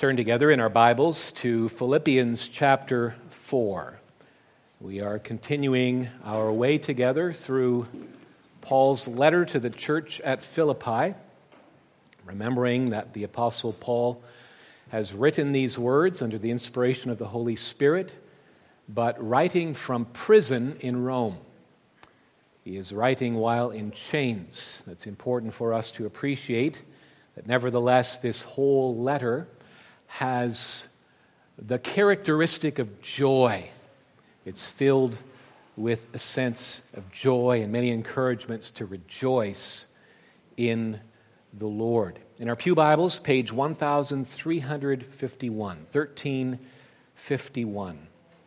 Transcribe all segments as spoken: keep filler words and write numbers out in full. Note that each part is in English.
turn together in our Bibles to Philippians chapter four. We are continuing our way together through Paul's letter to the church at Philippi, remembering that the Apostle Paul has written these words under the inspiration of the Holy Spirit, but writing from prison in Rome. He is writing while in chains. That's important for us to appreciate, that nevertheless this whole letter has the characteristic of joy. It's filled with a sense of joy and many encouragements to rejoice in the Lord. In our pew Bibles, page one thousand three hundred fifty-one, thirteen fifty-one.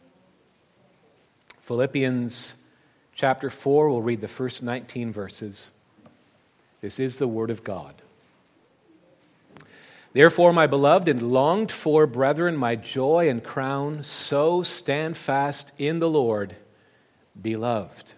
Philippians chapter four, we'll read the first nineteen verses. This is the Word of God. Therefore, my beloved and longed for brethren, my joy and crown, so stand fast in the Lord, beloved.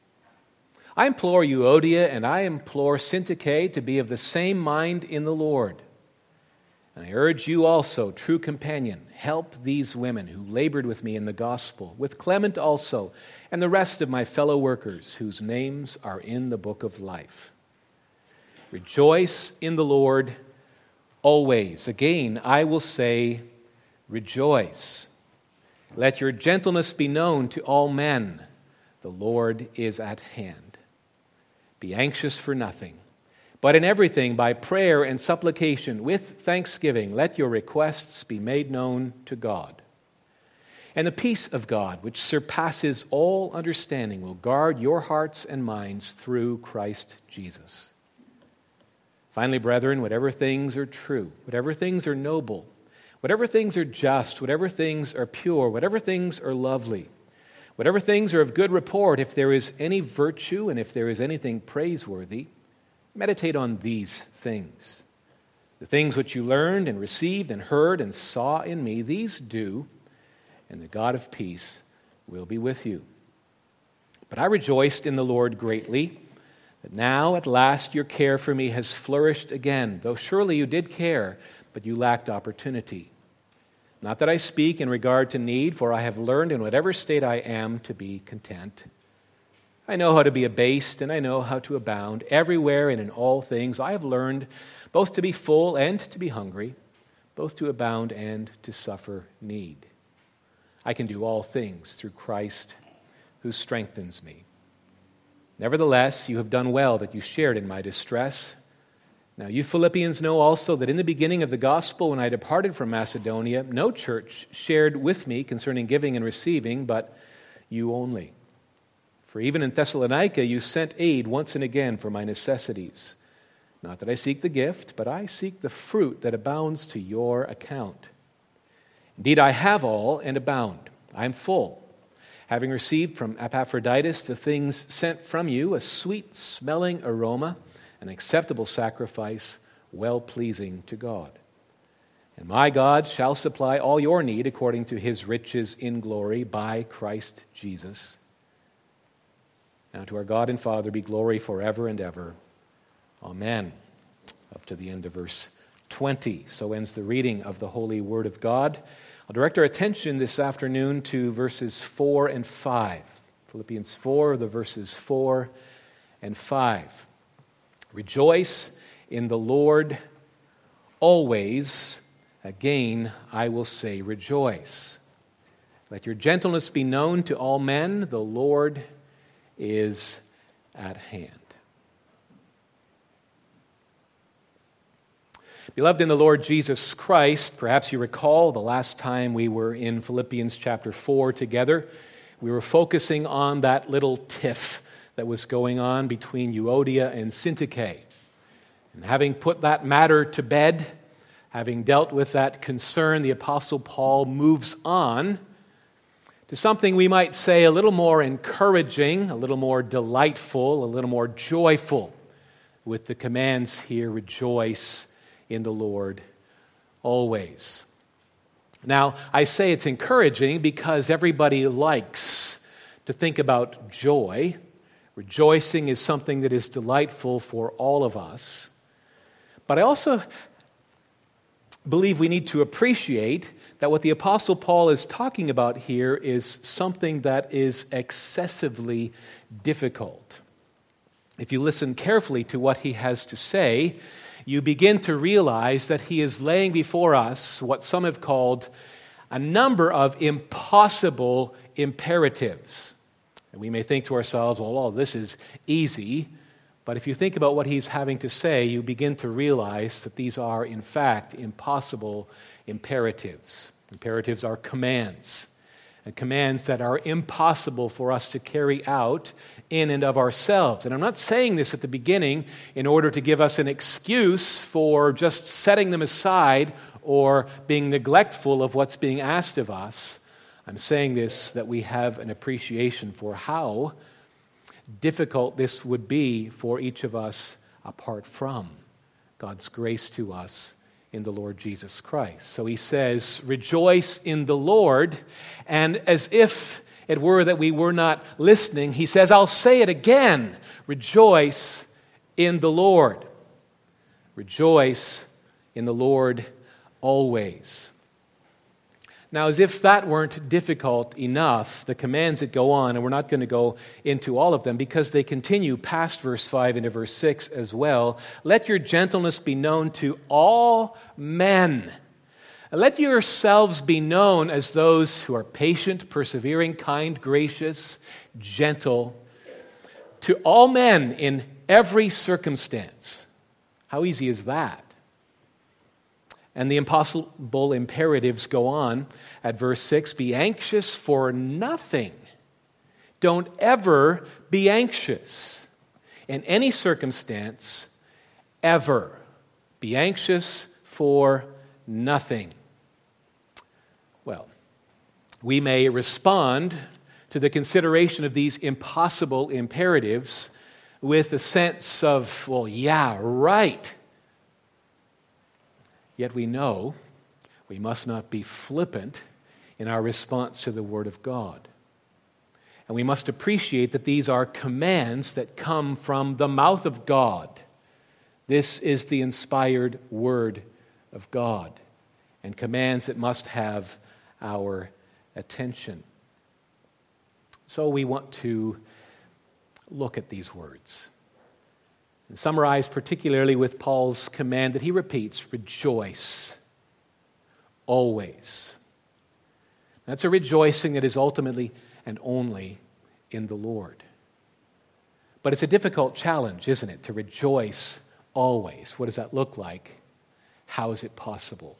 I implore Euodia and I implore Syntyche to be of the same mind in the Lord. And I urge you also, true companion, help these women who labored with me in the gospel, with Clement also, and the rest of my fellow workers whose names are in the book of life. Rejoice in the Lord always. Again, I will say, rejoice. Let your gentleness be known to all men. The Lord is at hand. Be anxious for nothing, but in everything by prayer and supplication with thanksgiving, let your requests be made known to God. And the peace of God, which surpasses all understanding, will guard your hearts and minds through Christ Jesus. Finally, brethren, whatever things are true, whatever things are noble, whatever things are just, whatever things are pure, whatever things are lovely, whatever things are of good report, if there is any virtue and if there is anything praiseworthy, meditate on these things. The things which you learned and received and heard and saw in me, these do, and the God of peace will be with you. But I rejoiced in the Lord greatly, that now at last your care for me has flourished again, though surely you did care, but you lacked opportunity. Not that I speak in regard to need, for I have learned in whatever state I am to be content. I know how to be abased, and I know how to abound. Everywhere and in all things I have learned both to be full and to be hungry, both to abound and to suffer need. I can do all things through Christ who strengthens me. Nevertheless, you have done well that you shared in my distress. Now you Philippians know also that in the beginning of the gospel, when I departed from Macedonia, no church shared with me concerning giving and receiving, but you only. For even in Thessalonica you sent aid once and again for my necessities. Not that I seek the gift, but I seek the fruit that abounds to your account. Indeed, I have all and abound. I am full, having received from Epaphroditus the things sent from you, a sweet-smelling aroma, an acceptable sacrifice, well-pleasing to God. And my God shall supply all your need according to his riches in glory by Christ Jesus. Now to our God and Father be glory forever and ever. Amen. Up to the end of verse twenty. So ends the reading of the holy word of God. I'll direct our attention this afternoon to verses four and five. Philippians four, the verses four and five. Rejoice in the Lord always. Again, I will say rejoice. Let your gentleness be known to all men. The Lord is at hand. Beloved in the Lord Jesus Christ, perhaps you recall the last time we were in Philippians chapter four together, we were focusing on that little tiff that was going on between Euodia and Syntyche. And having put that matter to bed, having dealt with that concern, the Apostle Paul moves on to something we might say a little more encouraging, a little more delightful, a little more joyful, with the commands here, rejoice in the Lord always. Now, I say it's encouraging because everybody likes to think about joy. Rejoicing is something that is delightful for all of us. But I also believe we need to appreciate that what the Apostle Paul is talking about here is something that is excessively difficult. If you listen carefully to what he has to say, you begin to realize that he is laying before us what some have called a number of impossible imperatives. And we may think to ourselves, well, oh, this is easy. But if you think about what he's having to say, you begin to realize that these are, in fact, impossible imperatives. Imperatives are commands, and commands that are impossible for us to carry out in and of ourselves. And I'm not saying this at the beginning in order to give us an excuse for just setting them aside or being neglectful of what's being asked of us. I'm saying this that we have an appreciation for how difficult this would be for each of us apart from God's grace to us in the Lord Jesus Christ. So he says, rejoice in the Lord, and as if it were that we were not listening, he says, I'll say it again, rejoice in the Lord. Rejoice in the Lord always. Now, as if that weren't difficult enough, the commands that go on, and we're not going to go into all of them because they continue past verse five into verse six as well. Let your gentleness be known to all men. And let yourselves be known as those who are patient, persevering, kind, gracious, gentle, to all men in every circumstance. How easy is that? And the impossible imperatives go on at verse six. Be anxious for nothing. Don't ever be anxious in any circumstance, ever. Be anxious for nothing. Well, we may respond to the consideration of these impossible imperatives with a sense of, well, yeah, right. Yet we know we must not be flippant in our response to the Word of God. And we must appreciate that these are commands that come from the mouth of God. This is the inspired Word of God, and commands that must have our attention. So we want to look at these words. And summarize particularly with Paul's command that he repeats, rejoice always. That's a rejoicing that is ultimately and only in the Lord. But it's a difficult challenge, isn't it, to rejoice always? What does that look like? How is it possible?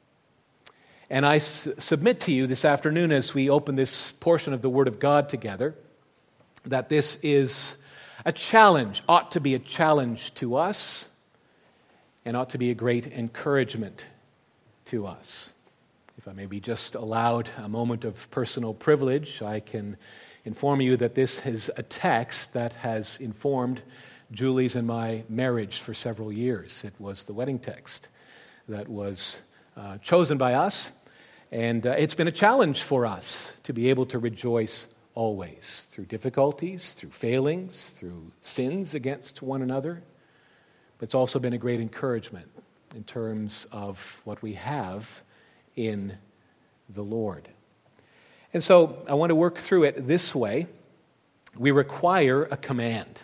And I s- submit to you this afternoon as we open this portion of the Word of God together, that this is a challenge, ought to be a challenge to us, and ought to be a great encouragement to us. If I may be just allowed a moment of personal privilege, I can inform you that this is a text that has informed Julie's and my marriage for several years. It was the wedding text that was uh, chosen by us, and uh, it's been a challenge for us to be able to rejoice always, through difficulties, through failings, through sins against one another. But it's also been a great encouragement in terms of what we have in the Lord. And so I want to work through it this way. We require a command.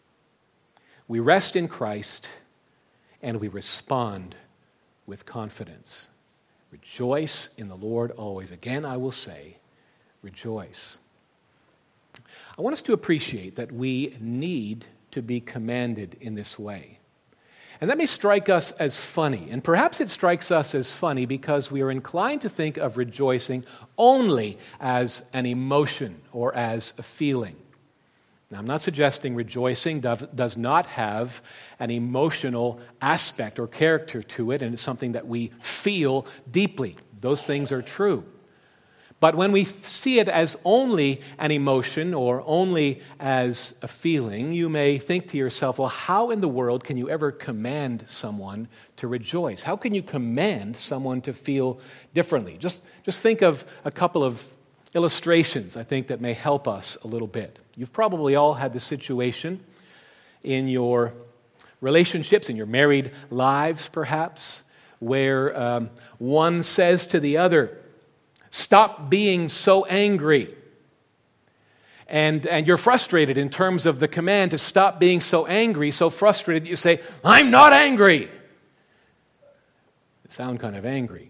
We rest in Christ, and we respond with confidence. Rejoice in the Lord always. Again, I will say, rejoice. I want us to appreciate that we need to be commanded in this way. And that may strike us as funny, and perhaps it strikes us as funny because we are inclined to think of rejoicing only as an emotion or as a feeling. Now, I'm not suggesting rejoicing does not have an emotional aspect or character to it, and it's something that we feel deeply. Those things are true. But when we see it as only an emotion or only as a feeling, you may think to yourself, well, how in the world can you ever command someone to rejoice? How can you command someone to feel differently? Just, just think of a couple of illustrations, I think, that may help us a little bit. You've probably all had the situation in your relationships, in your married lives, perhaps, where um, one says to the other, "Stop being so angry." And, and you're frustrated in terms of the command to stop being so angry, so frustrated, you say, "I'm not angry." You sound kind of angry.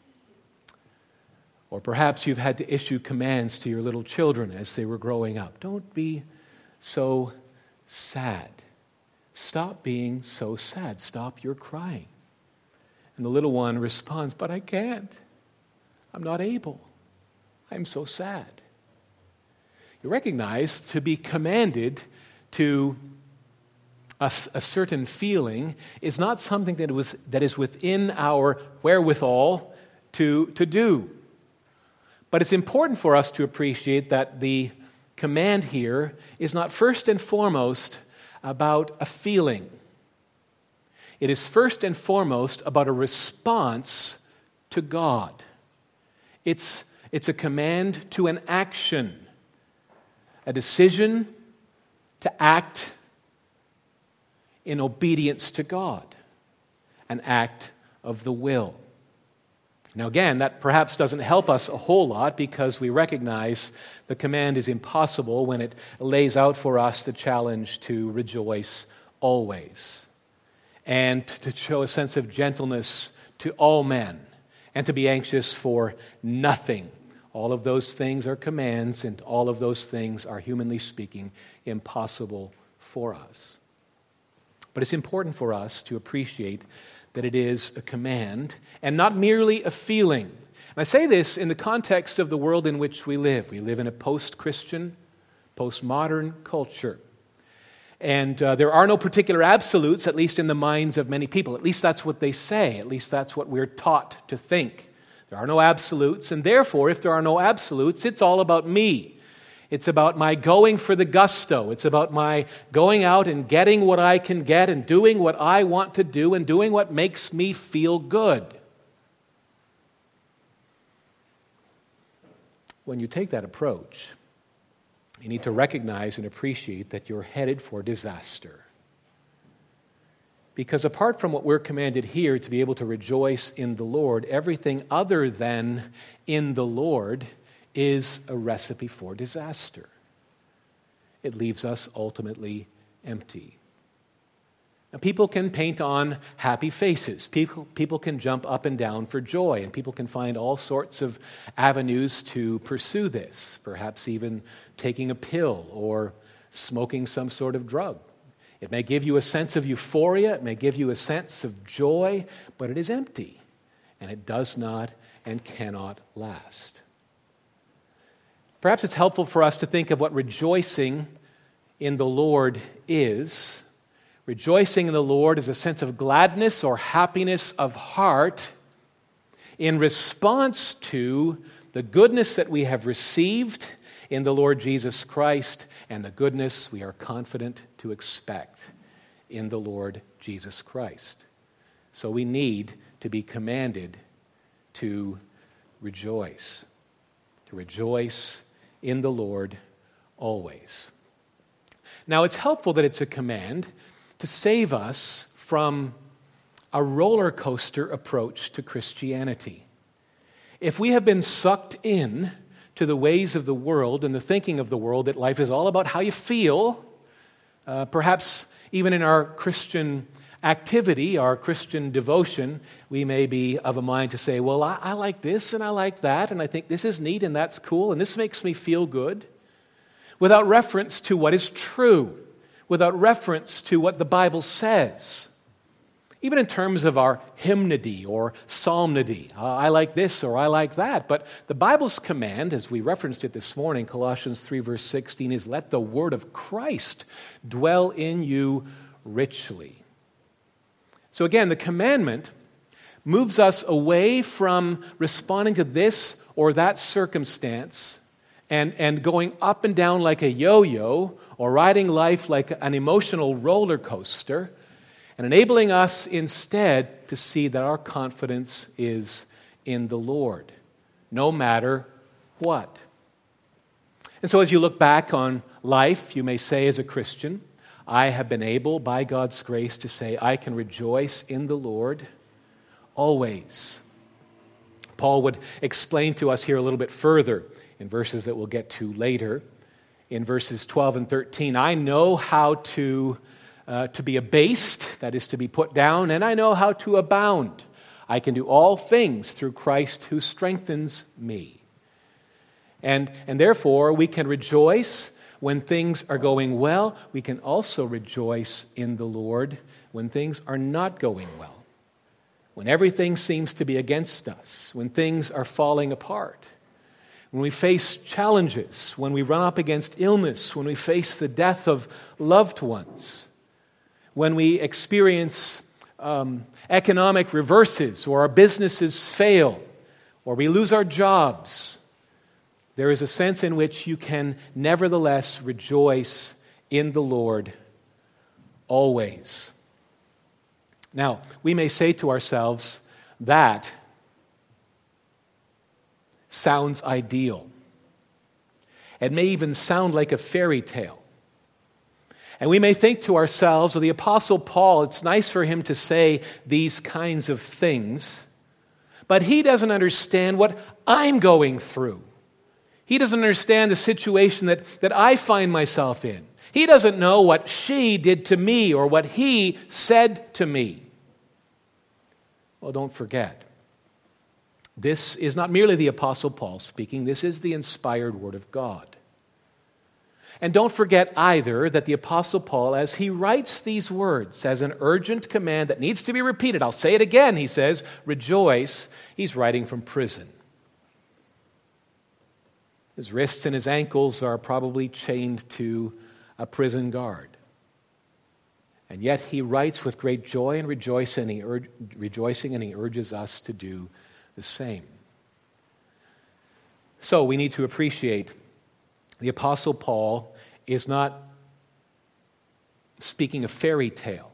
Or perhaps you've had to issue commands to your little children as they were growing up. "Don't be so sad. Stop being so sad. Stop your crying." And the little one responds, "But I can't. I'm not able. I'm so sad." You recognize to be commanded to a, a certain feeling is not something that, was, that is within our wherewithal to, to do. But it's important for us to appreciate that the command here is not first and foremost about a feeling. It is first and foremost about a response to God. It's, it's a command to an action, a decision to act in obedience to God, an act of the will. Now again, that perhaps doesn't help us a whole lot because we recognize the command is impossible when it lays out for us the challenge to rejoice always and to show a sense of gentleness to all men and to be anxious for nothing. All of those things are commands, and all of those things are, humanly speaking, impossible for us. But it's important for us to appreciate that it is a command and not merely a feeling. And I say this in the context of the world in which we live. We live in a post-Christian, postmodern culture. And uh, there are no particular absolutes, at least in the minds of many people. At least that's what they say. At least that's what we're taught to think. There are no absolutes, and therefore, if there are no absolutes, it's all about me. It's about my going for the gusto. It's about my going out and getting what I can get and doing what I want to do and doing what makes me feel good. When you take that approach, you need to recognize and appreciate that you're headed for disaster. Because apart from what we're commanded here to be able to rejoice in the Lord, everything other than in the Lord is a recipe for disaster. It leaves us ultimately empty. Now, people can paint on happy faces. People, people can jump up and down for joy, and people can find all sorts of avenues to pursue this, perhaps even taking a pill or smoking some sort of drug. It may give you a sense of euphoria, it may give you a sense of joy, but it is empty, and it does not and cannot last. Perhaps it's helpful for us to think of what rejoicing in the Lord is. Rejoicing in the Lord is a sense of gladness or happiness of heart in response to the goodness that we have received in the Lord Jesus Christ and the goodness we are confident to expect in the Lord Jesus Christ. So we need to be commanded to rejoice, to rejoice in the Lord always. Now, it's helpful that it's a command to save us from a roller coaster approach to Christianity. If we have been sucked in to the ways of the world and the thinking of the world, that life is all about how you feel, uh, perhaps even in our Christian activity, our Christian devotion, we may be of a mind to say, well, I, I like this and I like that, and I think this is neat and that's cool, and this makes me feel good, without reference to what is true, without reference to what the Bible says. Even in terms of our hymnody or psalmody, uh, I like this or I like that. But the Bible's command, as we referenced it this morning, Colossians three verse sixteen, is let the word of Christ dwell in you richly. So again, the commandment moves us away from responding to this or that circumstance and, and going up and down like a yo-yo or riding life like an emotional roller coaster, and enabling us instead to see that our confidence is in the Lord, no matter what. And so as you look back on life, you may say as a Christian, I have been able, by God's grace, to say I can rejoice in the Lord always. Paul would explain to us here a little bit further in verses that we'll get to later. In verses twelve and thirteen, I know how to, uh, to be abased, that is to be put down, and I know how to abound. I can do all things through Christ who strengthens me. And, and therefore, we can rejoice when things are going well. We can also rejoice in the Lord when things are not going well. When everything seems to be against us, when things are falling apart, when we face challenges, when we run up against illness, when we face the death of loved ones, when we experience um, economic reverses, or our businesses fail, or we lose our jobs, there is a sense in which you can nevertheless rejoice in the Lord always. Now, we may say to ourselves, that sounds ideal. It may even sound like a fairy tale. And we may think to ourselves, well, the Apostle Paul, it's nice for him to say these kinds of things, but he doesn't understand what I'm going through. He doesn't understand the situation that, that I find myself in. He doesn't know what she did to me or what he said to me. Well, don't forget, this is not merely the Apostle Paul speaking, this is the inspired Word of God. And don't forget either that the Apostle Paul, as he writes these words as an urgent command that needs to be repeated, I'll say it again, he says, rejoice, he's writing from prison. His wrists and his ankles are probably chained to a prison guard. And yet he writes with great joy and rejoicing, and he ur- rejoicing, and he urges us to do the same. So we need to appreciate the Apostle Paul is not speaking a fairy tale.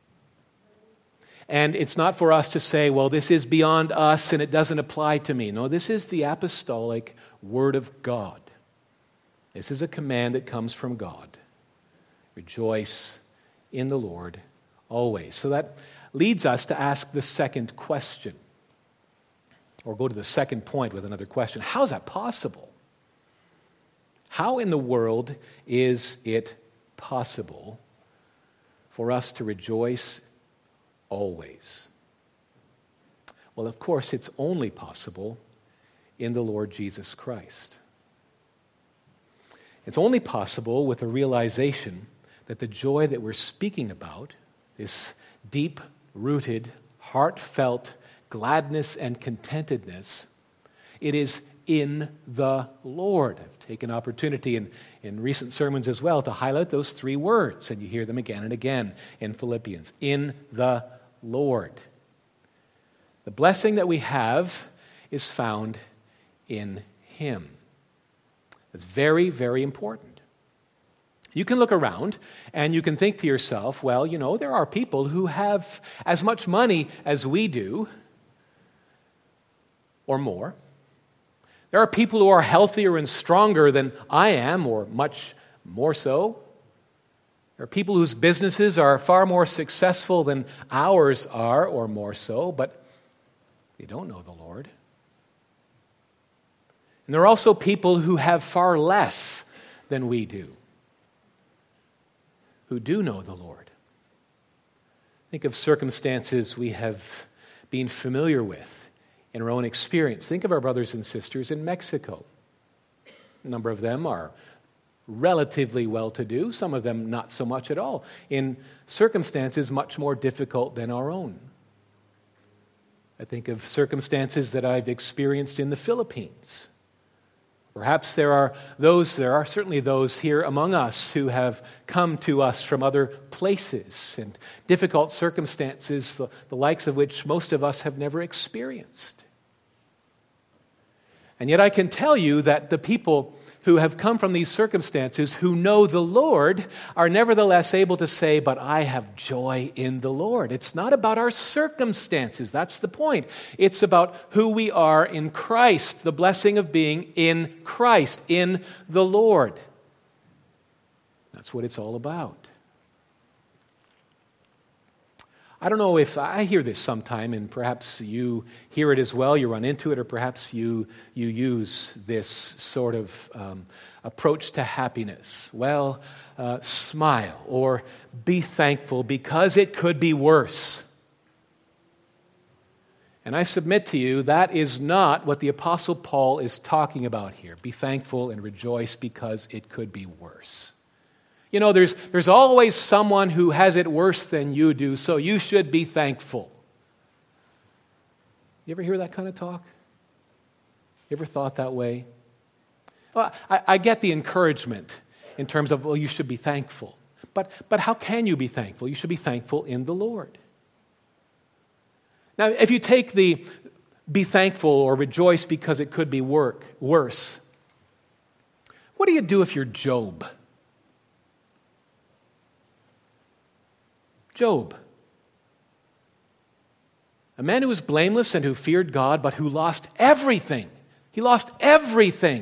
And it's not for us to say, well, this is beyond us and it doesn't apply to me. No, this is the apostolic Word of God. This is a command that comes from God. Rejoice in the Lord always. So that leads us to ask the second question, or go to the second point with another question. How is that possible? How in the world is it possible for us to rejoice always? Well, of course, it's only possible in the Lord Jesus Christ. It's only possible with a realization that the joy that we're speaking about, this deep-rooted, heartfelt gladness and contentedness, it is in the Lord. I've taken opportunity in, in recent sermons as well to highlight those three words, and you hear them again and again in Philippians. In the Lord. The blessing that we have is found in Him. It's very, very important. You can look around and you can think to yourself, well, you know, there are people who have as much money as we do, or more. There are people who are healthier and stronger than I am, or much more so. There are people whose businesses are far more successful than ours are, or more so, but they don't know the Lord. And there are also people who have far less than we do, who do know the Lord. Think of circumstances we have been familiar with in our own experience. Think of our brothers and sisters in Mexico. A number of them are relatively well-to-do, some of them not so much at all, in circumstances much more difficult than our own. I think of circumstances that I've experienced in the Philippines. Perhaps there are those, there are certainly those here among us who have come to us from other places and difficult circumstances, the, the likes of which most of us have never experienced. And yet I can tell you that the people who have come from these circumstances, who know the Lord, are nevertheless able to say, but I have joy in the Lord. It's not about our circumstances. That's the point. It's about who we are in Christ, the blessing of being in Christ, in the Lord. That's what it's all about. I don't know if I hear this sometime, and perhaps you hear it as well, you run into it, or perhaps you, you use this sort of um, approach to happiness. Well, uh, smile or be thankful because it could be worse. And I submit to you, that is not what the Apostle Paul is talking about here. Be thankful and rejoice because it could be worse. You know, there's, there's always someone who has it worse than you do, so you should be thankful. You ever hear that kind of talk? You ever thought that way? Well, I, I get the encouragement in terms of, well, you should be thankful. But, but how can you be thankful? You should be thankful in the Lord. Now, if you take the be thankful or rejoice because it could be work, worse, what do you do if you're Job? Job, a man who was blameless and who feared God, but who lost everything. He lost everything.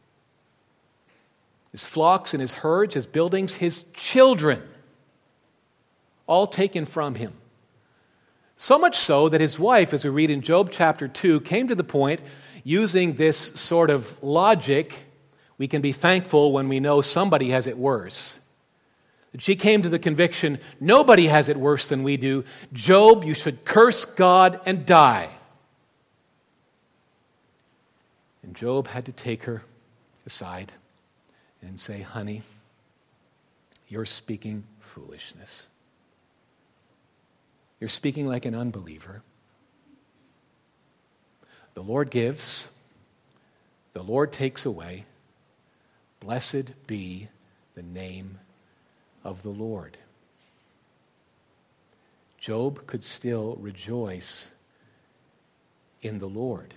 His flocks and his herds, his buildings, his children, all taken from him. So much so that his wife, as we read in Job chapter two, came to the point, using this sort of logic, we can be thankful when we know somebody has it worse. She came to the conviction, nobody has it worse than we do. Job, you should curse God and die. And Job had to take her aside and say, honey, you're speaking foolishness. You're speaking like an unbeliever. The Lord gives, the Lord takes away. Blessed be the name of the Lord. Job could still rejoice in the Lord.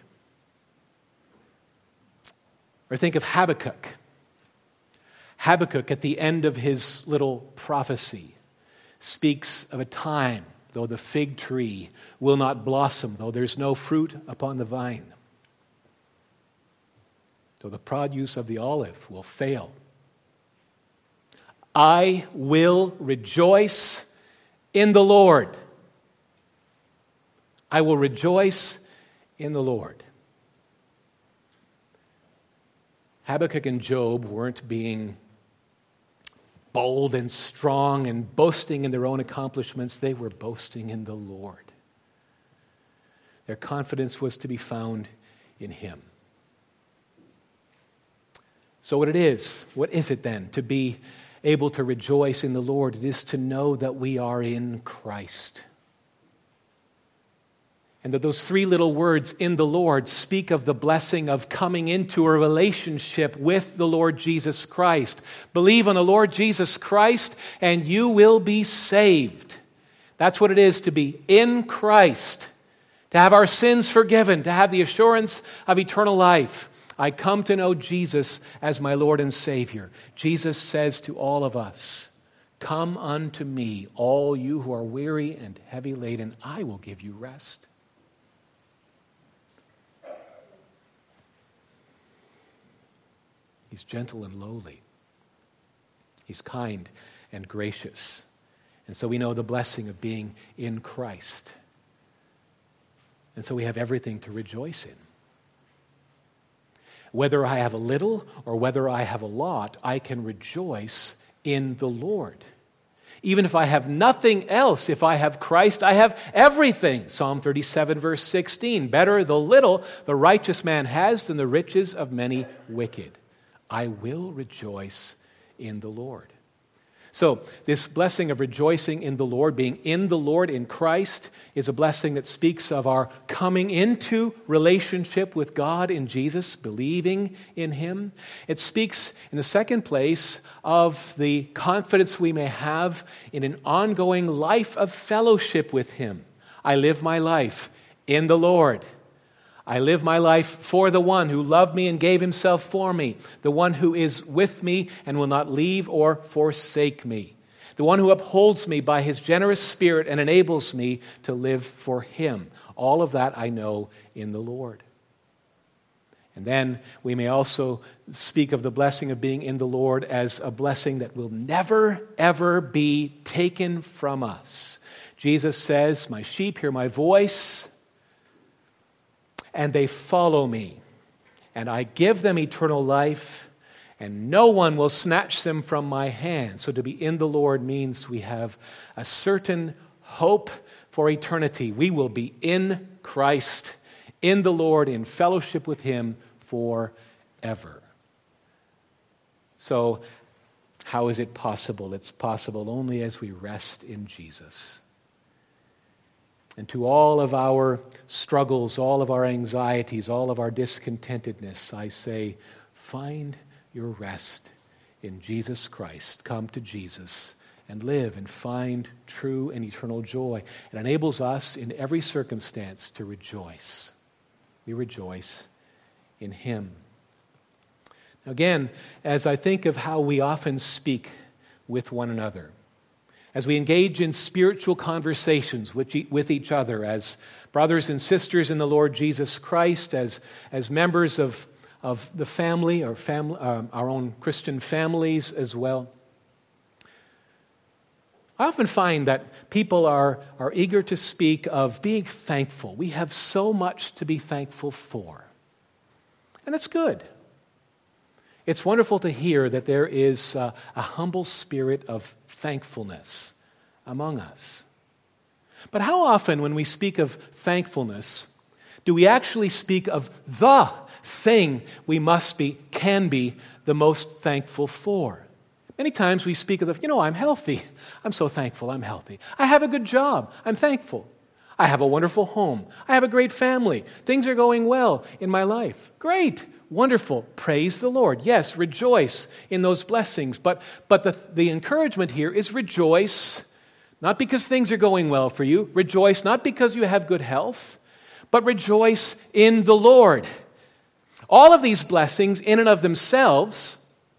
Or think of Habakkuk. Habakkuk, at the end of his little prophecy, speaks of a time though the fig tree will not blossom, though there's no fruit upon the vine, though the produce of the olive will fail. I will rejoice in the Lord. I will rejoice in the Lord. Habakkuk and Job weren't being bold and strong and boasting in their own accomplishments. They were boasting in the Lord. Their confidence was to be found in Him. So what it is, what is it then to be able to rejoice in the Lord? It is to know that we are in Christ. And that those three little words, in the Lord, speak of the blessing of coming into a relationship with the Lord Jesus Christ. Believe on the Lord Jesus Christ and you will be saved. That's what it is to be in Christ. To have our sins forgiven. To have the assurance of eternal life. I come to know Jesus as my Lord and Savior. Jesus says to all of us, come unto me, all you who are weary and heavy laden, I will give you rest. He's gentle and lowly. He's kind and gracious. And so we know the blessing of being in Christ. And so we have everything to rejoice in. Whether I have a little or whether I have a lot, I can rejoice in the Lord. Even if I have nothing else, if I have Christ, I have everything. Psalm thirty-seven, verse sixteen. Better the little the righteous man has than the riches of many wicked. I will rejoice in the Lord. So, this blessing of rejoicing in the Lord, being in the Lord in Christ, is a blessing that speaks of our coming into relationship with God in Jesus, believing in Him. It speaks, in the second place, of the confidence we may have in an ongoing life of fellowship with Him. I live my life in the Lord. I live my life for the one who loved me and gave Himself for me, the one who is with me and will not leave or forsake me, the one who upholds me by His generous Spirit and enables me to live for Him. All of that I know in the Lord. And then we may also speak of the blessing of being in the Lord as a blessing that will never, ever be taken from us. Jesus says, "My sheep hear my voice, and they follow me. And I give them eternal life, and no one will snatch them from my hand." So to be in the Lord means we have a certain hope for eternity. We will be in Christ, in the Lord, in fellowship with Him forever. So how is it possible? It's possible only as we rest in Jesus. And to all of our struggles, all of our anxieties, all of our discontentedness, I say, find your rest in Jesus Christ. Come to Jesus and live and find true and eternal joy. It enables us in every circumstance to rejoice. We rejoice in Him. Now again, as I think of how we often speak with one another, as we engage in spiritual conversations with each other, as brothers and sisters in the Lord Jesus Christ, as, as members of, of the family, or family, um, our own Christian families as well, I often find that people are, are eager to speak of being thankful. We have so much to be thankful for. And it's good. It's wonderful to hear that there is a, a humble spirit of thankfulness among us. But how often when we speak of thankfulness, do we actually speak of the thing we must be, can be, the most thankful for? Many times we speak of the, you know, I'm healthy. I'm so thankful I'm healthy. I have a good job. I'm thankful. I have a wonderful home. I have a great family. Things are going well in my life. Great. Wonderful. Praise the Lord. Yes, rejoice in those blessings. But, but the, the encouragement here is rejoice, not because things are going well for you. Rejoice not because you have good health, but rejoice in the Lord. All of these blessings in and of themselves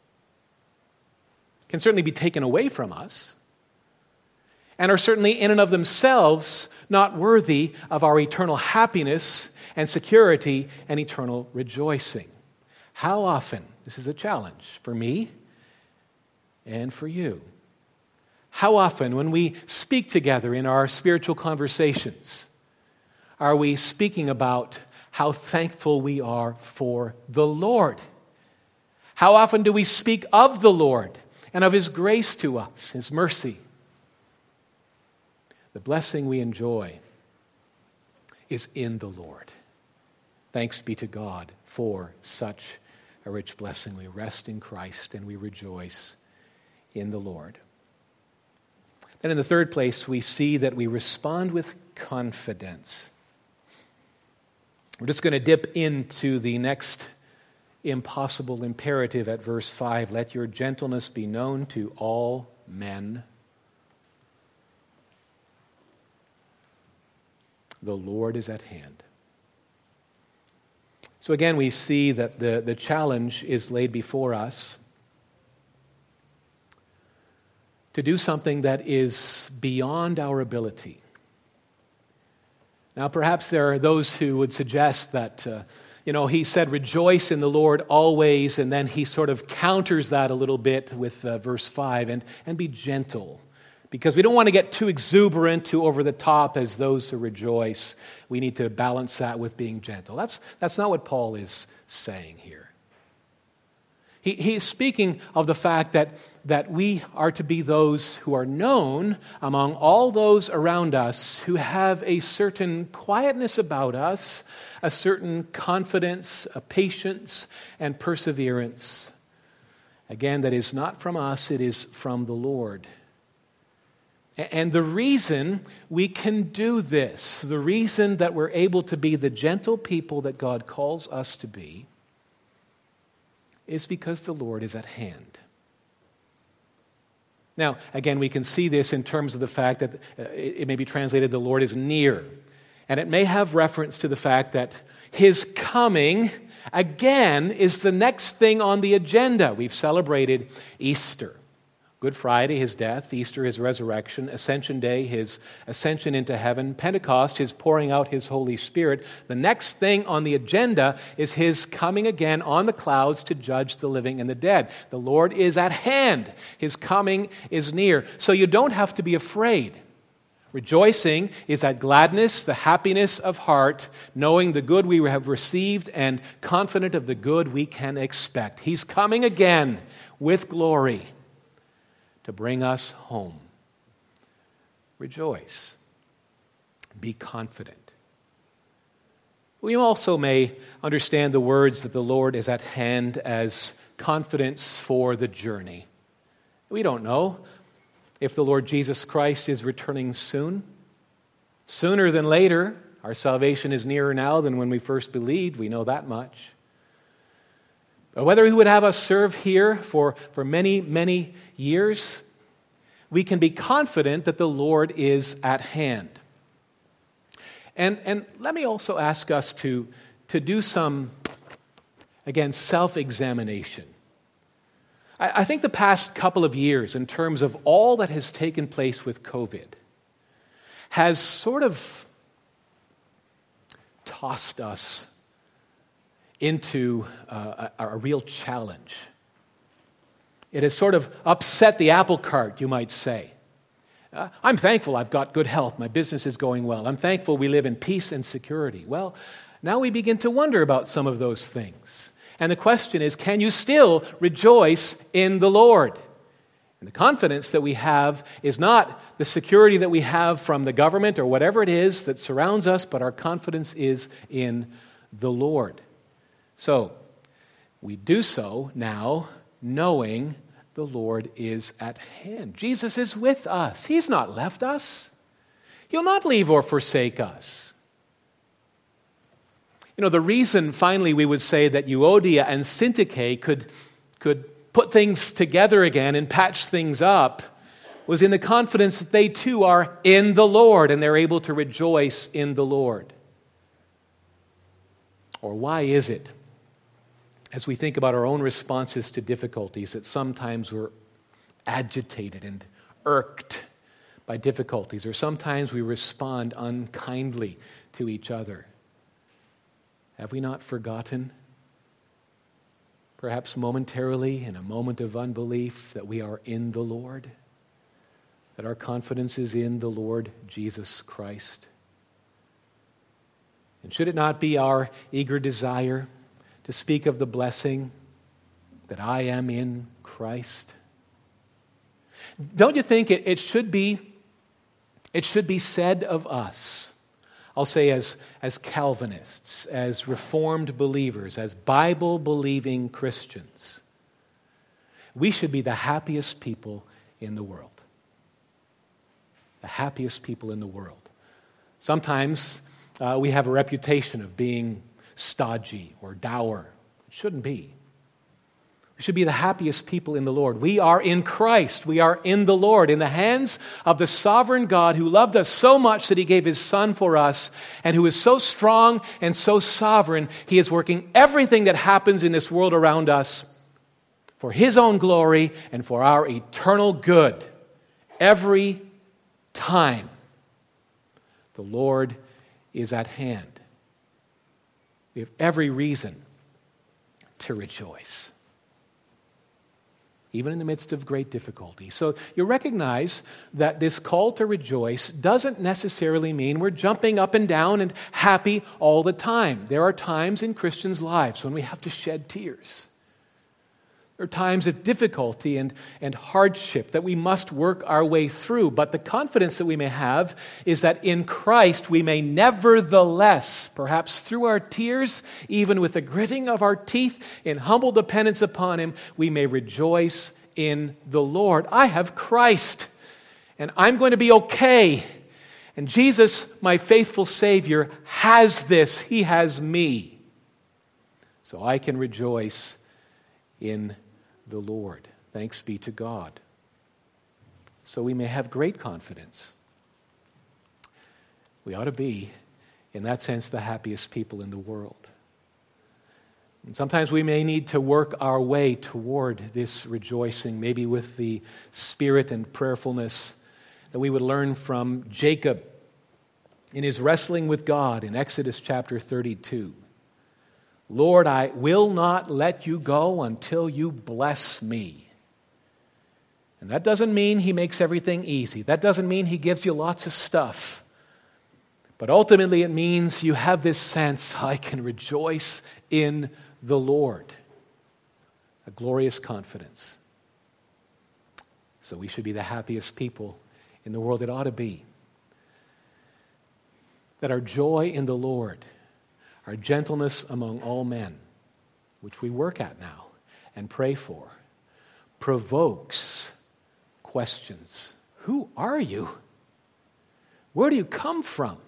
can certainly be taken away from us and are certainly in and of themselves not worthy of our eternal happiness and security and eternal rejoicing. How often, this is a challenge for me and for you, how often when we speak together in our spiritual conversations, are we speaking about how thankful we are for the Lord? How often do we speak of the Lord and of His grace to us, His mercy? The blessing we enjoy is in the Lord. Thanks be to God for such a rich blessing. We rest in Christ and we rejoice in the Lord. Then in the third place, we see that we respond with confidence. We're just going to dip into the next impossible imperative at verse five. Let your gentleness be known to all men. The Lord is at hand. So again, we see that the, the challenge is laid before us to do something that is beyond our ability. Now, perhaps there are those who would suggest that, uh, you know, he said, rejoice in the Lord always, and then he sort of counters that a little bit with uh, verse five, and, and be gentle. Because we don't want to get too exuberant, too over the top as those who rejoice. We need to balance that with being gentle. That's, that's not what Paul is saying here. He, he's speaking of the fact that, that we are to be those who are known among all those around us who have a certain quietness about us, a certain confidence, a patience, and perseverance. Again, that is not from us, it is from the Lord. And the reason we can do this, the reason that we're able to be the gentle people that God calls us to be, is because the Lord is at hand. Now, again, we can see this in terms of the fact that it may be translated, the Lord is near. And it may have reference to the fact that His coming, again, is the next thing on the agenda. We've celebrated Easter. Good Friday, His death. Easter, His resurrection. Ascension Day, His ascension into heaven. Pentecost, His pouring out His Holy Spirit. The next thing on the agenda is His coming again on the clouds to judge the living and the dead. The Lord is at hand. His coming is near. So you don't have to be afraid. Rejoicing is that gladness, the happiness of heart, knowing the good we have received and confident of the good we can expect. He's coming again with glory to bring us home. Rejoice. Be confident. We also may understand the words that the Lord is at hand as confidence for the journey. We don't know if the Lord Jesus Christ is returning soon. Sooner than later. Our salvation is nearer now than when we first believed. We know that much. But whether He would have us serve here for, for many, many years, we can be confident that the Lord is at hand. And, and let me also ask us to, to do some, again, self-examination. I think the past couple of years, in terms of all that has taken place with COVID, has sort of tossed us into uh, a, a real challenge. It has sort of upset the apple cart, you might say. Uh, I'm thankful I've got good health. My business is going well. I'm thankful we live in peace and security. Well, now we begin to wonder about some of those things. And the question is, can you still rejoice in the Lord? And the confidence that we have is not the security that we have from the government or whatever it is that surrounds us, but our confidence is in the Lord. So, we do so now knowing the Lord is at hand. Jesus is with us. He's not left us. He'll not leave or forsake us. You know, the reason, finally, we would say that Euodia and Syntyche could, could put things together again and patch things up was in the confidence that they too are in the Lord and they're able to rejoice in the Lord. Or why is it, as we think about our own responses to difficulties, that sometimes we're agitated and irked by difficulties, or sometimes we respond unkindly to each other? Have we not forgotten, perhaps momentarily, in a moment of unbelief, that we are in the Lord? That our confidence is in the Lord Jesus Christ? And should it not be our eager desire to speak of the blessing that I am in Christ? Don't you think it, it should be, it should be said of us, I'll say as, as Calvinists, as Reformed believers, as Bible-believing Christians, we should be the happiest people in the world. The happiest people in the world. Sometimes uh, we have a reputation of being stodgy or dour. It shouldn't be. We should be the happiest people in the Lord. We are in Christ. We are in the Lord, in the hands of the sovereign God who loved us so much that He gave His Son for us, and who is so strong and so sovereign. He is working everything that happens in this world around us for His own glory and for our eternal good. Every time the Lord is at hand. We have every reason to rejoice, even in the midst of great difficulty. So you recognize that this call to rejoice doesn't necessarily mean we're jumping up and down and happy all the time. There are times in Christians' lives when we have to shed tears. There are times of difficulty and, and hardship that we must work our way through. But the confidence that we may have is that in Christ we may nevertheless, perhaps through our tears, even with the gritting of our teeth, in humble dependence upon Him, we may rejoice in the Lord. I have Christ, and I'm going to be okay. And Jesus, my faithful Savior, has this. He has me. So I can rejoice in the Lord. Thanks be to God. So we may have great confidence. We ought to be, in that sense, the happiest people in the world. And sometimes we may need to work our way toward this rejoicing, maybe with the spirit and prayerfulness that we would learn from Jacob in his wrestling with God in Exodus chapter thirty-two. Lord, I will not let you go until you bless me. And And that doesn't mean he makes everything easy. That doesn't mean he gives you lots of stuff. But ultimately it means you have this sense, I can rejoice in the Lord. A glorious confidence. So we should be the happiest people in the world. It ought to be. That our joy in the Lord, our gentleness among all men, which we work at now and pray for, provokes questions. Who are you? Where do you come from?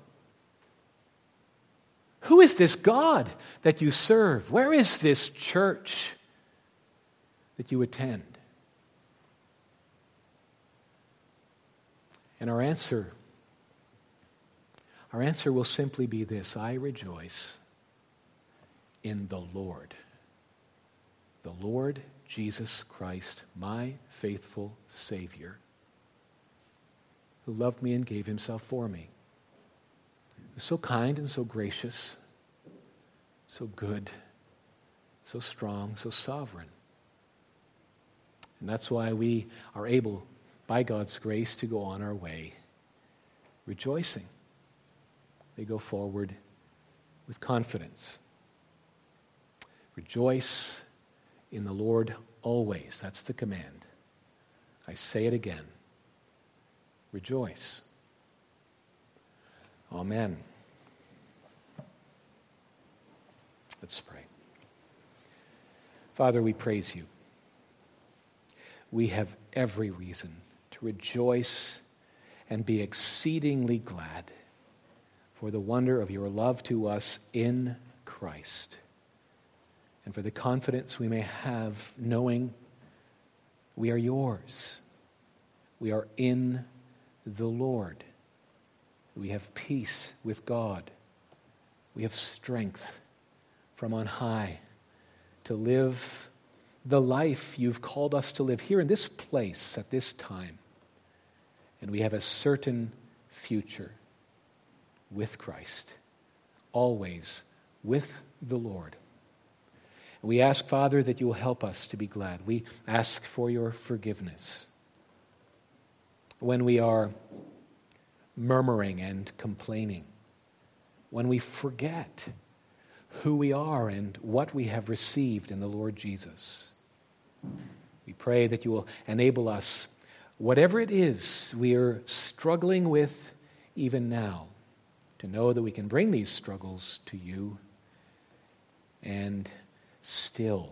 Who is this God that you serve? Where is this church that you attend? And our answer, our answer will simply be this: I rejoice in the Lord. The Lord Jesus Christ, my faithful Savior, who loved me and gave himself for me. Who's so kind and so gracious, so good, so strong, so sovereign. And that's why we are able, by God's grace, to go on our way rejoicing. We go forward with confidence. Rejoice in the Lord always. That's the command. I say it again. Rejoice. Amen. Let's pray. Father, we praise you. We have every reason to rejoice and be exceedingly glad for the wonder of your love to us in Christ, and for the confidence we may have knowing we are yours. We are in the Lord. We have peace with God. We have strength from on high to live the life you've called us to live here in this place at this time. And we have a certain future with Christ, always with the Lord. And we ask, Father, that you will help us to be glad. We ask for your forgiveness when we are murmuring and complaining, when we forget who we are and what we have received in the Lord Jesus. We pray that you will enable us, whatever it is we are struggling with even now, to know that we can bring these struggles to you and still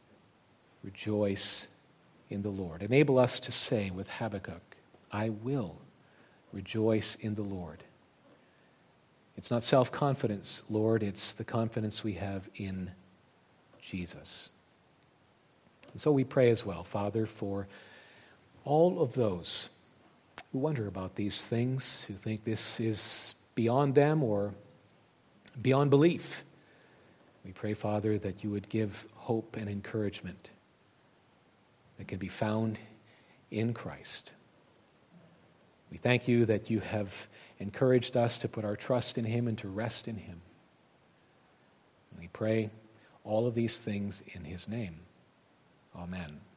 rejoice in the Lord. Enable us to say with Habakkuk, I will rejoice in the Lord. It's not self-confidence, Lord, it's the confidence we have in Jesus. And so we pray as well, Father, for all of those who wonder about these things, who think this is beyond them or beyond belief. We pray, Father, that you would give hope and encouragement that can be found in Christ. We thank you that you have encouraged us to put our trust in him and to rest in him. And we pray all of these things in his name. Amen.